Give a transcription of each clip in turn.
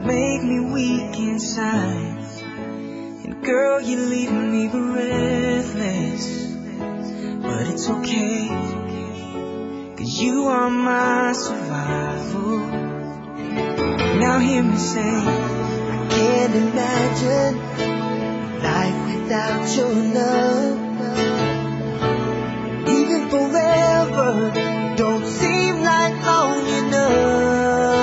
make me weak inside. And girl, you're leaving me breathless. But it's okay, 'cause you are my survival. Now hear me say, I can't imagine life without your love. Even forever don't seem like long enough.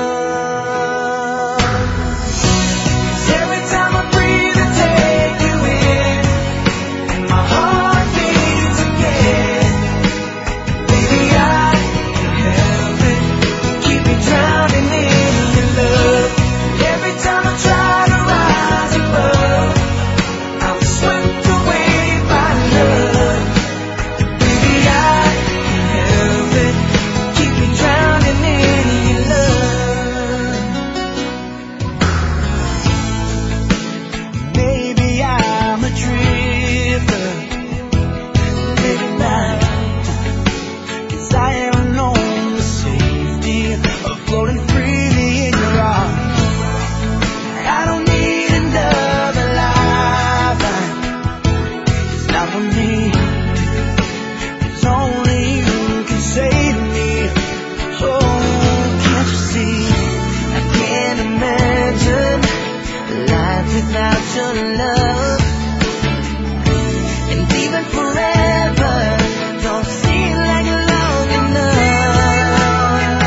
'cause every time I breathe I take you in, and my heart beats again. Baby, I can't help it, keep me drowning in your love. Every time I try to rise above, I'm swept away by love. Baby, I can't help it, keep me drowning in your love. Maybe I'm a drifter, midnight, 'cause I am alone, the safety of floating freely in your arms. I don't need another lifeline, it's not for me, it's only you can save me. Oh, can't you see, I can't imagine life without your love. And even forever don't seem like long enough.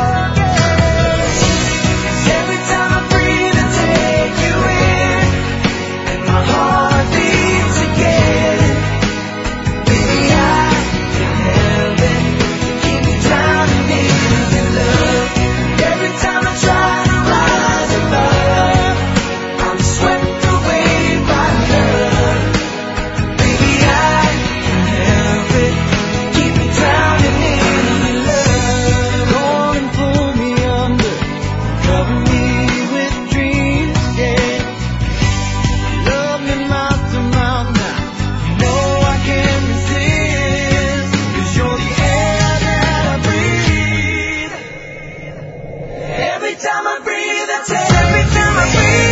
'Cause every time I breathe I take you in, and my heart beats again. Baby, I can't help it, keep me drowning in your love. Every time I try to rise above, I'm swept away by love. Baby, I can't help it, keep me drowning in your love. Go on and pull me under, cover me with dreams, yeah. Love me mouth to mouth now, you know I can't resist, 'cause you're the air that I breathe. Every time I breathe, every time I breathe.